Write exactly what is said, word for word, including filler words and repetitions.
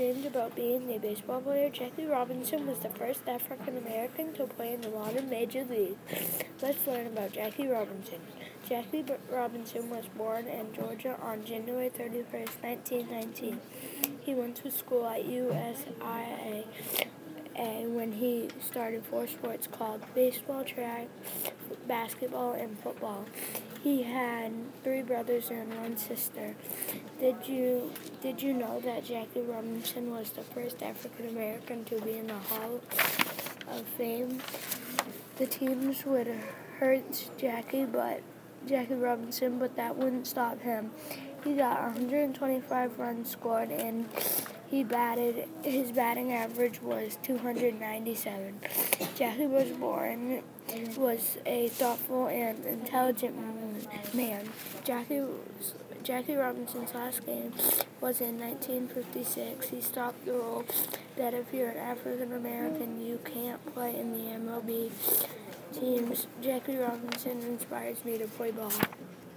dreamed about being a baseball player, Jackie Robinson was the first African American to play in the modern Major League. Let's learn about Jackie Robinson. Jackie Robinson was born in Georgia on January thirty-first, nineteen nineteen. He went to school at U S I A when he started four sports called baseball, track, basketball, and football. He had three brothers and one sister. Did you did you know that Jackie Robinson was the first African American to be in the Hall of Fame? The teams would hurt Jackie, but Jackie Robinson, but that wouldn't stop him. He got one hundred twenty-five runs scored, and he batted. His batting average was two hundred ninety-seven. Jackie was born was a thoughtful and intelligent man. Jackie Jackie Robinson's last game was in nineteen fifty-six. He stopped the rule that if you're an African American, you can't play in the M L B teams. Jackie Robinson inspires me to play ball.